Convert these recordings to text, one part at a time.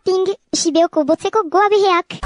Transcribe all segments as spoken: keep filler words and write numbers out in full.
Zapping, Sibeoko botzeko goabeheak.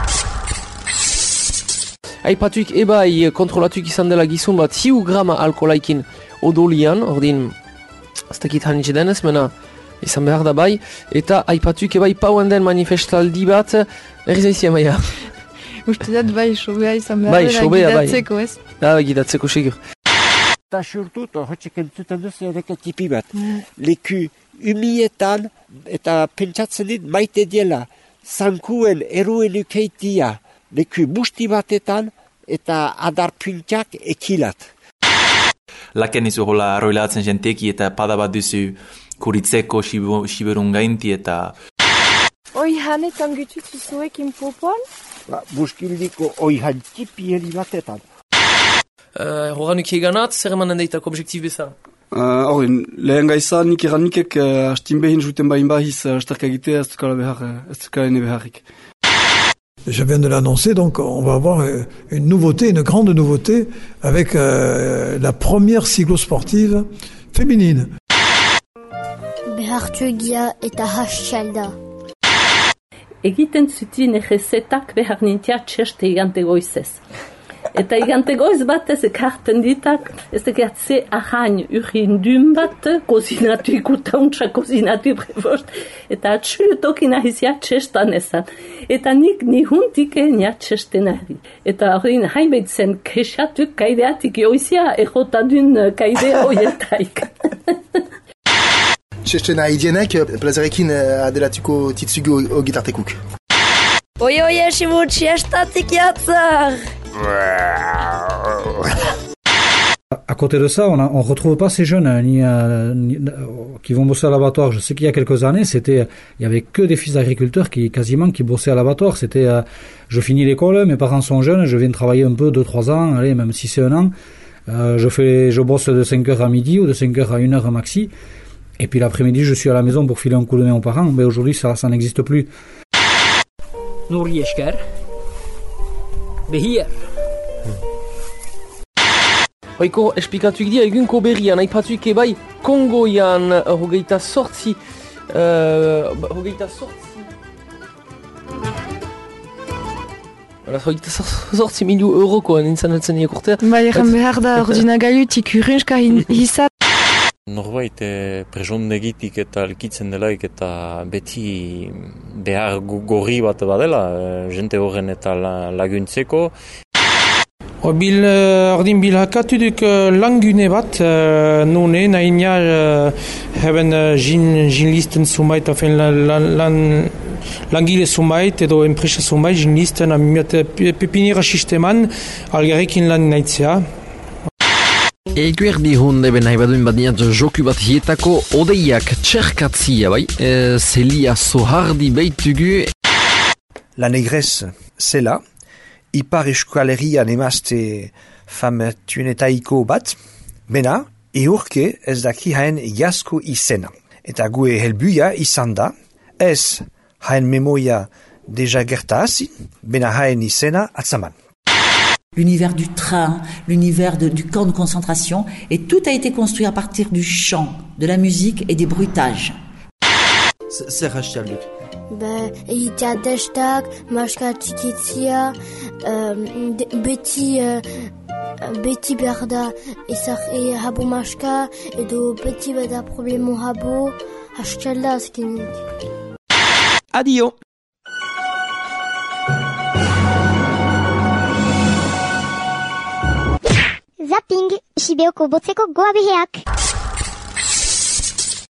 Aipatuik ebai kontrolatuik izan dela gizun bat hiu grama alkoholaikin odolian, ordin ez dakit hanitxe denez, mena izan behar da bai, eta aipatuik ebai pauen den manifestaldi bat, erri zaizia maia. Uste dut bai, sobea izan behar bai, dela sobea, gidatzeko, bai. ez? Da, gidatzeko segur. Eta surtut, hotxek entzuten duzu ereke tipi bat. Mm. Leku umietan eta pentsatzen dit maite diela zankuen eruen ukeitia leku busti batetan eta adarpuntiak ekilat. Laken izu hola roilatzen jenteki eta pada bat duzu kuritzeko siberun gainti eta... Oi hanetan gututzu zuekin popon? Ba, buskildiko oihan tipi heli batetan. Uh, Horanuk eganat, zer emanen deitako objektif bezala? Hori, uh, lehen gaiza nik eranikek uh, hastin behin juten bain bahiz uh, starka egitea ez dukala behar, uh, ez dukala ene beharrik. Je viens de l'annoncer, donc on va avoir une nouveauté, une grande nouveauté, avec euh, la première cyclosportive féminine. Behartu egia eta hastialda. Egiten zutien egezetak behar nintia txeste igante goizez. Eta igante goiz batez ekarten ditak, ez egertze ahain urindun bat, kozinatu ikutauntza, kozinatu prevost, eta atxulutokin ahizia txestan ezan. Eta nik nihuntik enia txesten ahri. Eta horrein hainbaitzen kesatuk kaideatik joizia, egotadun kaide hoietaik. Txesten ahidienek, plazarekin adelatuko titzugu o gitartekuk. Oi, oi, esimu txestatik jatzar! À côté de ça, on ne retrouve pas ces jeunes ni, euh, ni, qui vont bosser à l'abattoir. Je sais qu'il y a quelques années, c'était, il y avait que des fils d'agriculteurs qui quasiment qui bossaient à l'abattoir. C'était, euh, je finis l'école, mes parents sont jeunes, je viens travailler un peu deux trois ans, allez même si c'est un an. Euh, je fais, je bosse de cinq heures à midi ou de cinq heures à une heure maxi. Et puis l'après-midi, je suis à la maison pour filer un coup de main aux parents. Mais aujourd'hui, ça, ça n'existe plus. Nuri esker. Behir. Oiko, esplikatuik dira egunko berrian, aipatuik ebai Kongoian hogeita sortzi, uh, hogeita sortzi, hogeita sortzi miliu eurokoan nintzen etzen ekortea. Ba, egan behar da ordinagailutik urrenska hizat. Norbait eh, presondegitik eta likitzen delaik eta beti behar gorri bat badela, eh, jente horren eta la, laguntzeko. Bil, ordin bilhakatudik langune bat, uh, nune, nahinia uh, hebben uh, jin, jinlisten zumait, afen lan, lan, langile zumait edo enpresa zumait, jinlisten amiat pepinira sisteman algarekin lan naitzea. Eguerdi hunde ben nahi baduen badiat joku bat hietako odeiak txerkatzia bai, e, zelia zohardi beitugu. La négresse, c'est là. Ipar Euskal Herrian emazte famatuenetaiko bat, bena, eurke ez daki haen egiazko izena. Eta gue helbuia izan da, ez haen memoia deja gertazi, bena haen izena atzaman. L'univers du train, l'univers de, du camp de concentration, et tout a été construit à partir du chant, de la musique et des bruitages. C'est Rachel. Ba, egitea destak, maska txikitzia, um, beti, uh, beti behar da ezak e, habo maska, edo beti bada problemo habo, hastialda azkenik. Adio! Zapping, Sibeoko botzeko goabeheak.